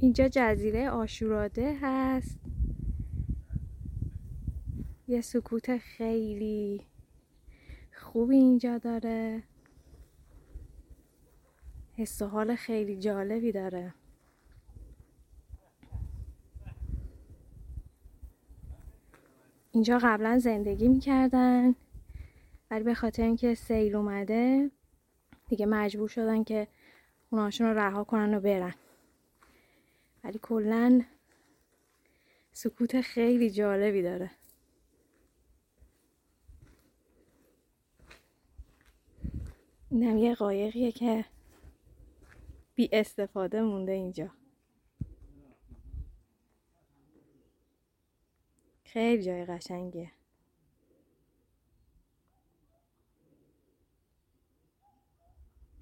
اینجا جزیره آشوراده هست. یه سکوت خیلی خوبی اینجا داره. حس و حال خیلی جالبی داره. اینجا قبلا زندگی میکردن ولی به خاطر اینکه سیل اومده دیگه مجبور شدن که اوناشون رو رها کنن و برن. ولی کلن سکوت خیلی جالبی داره. اینم یه قایقیه که بی استفاده مونده اینجا. خیلی جای قشنگیه.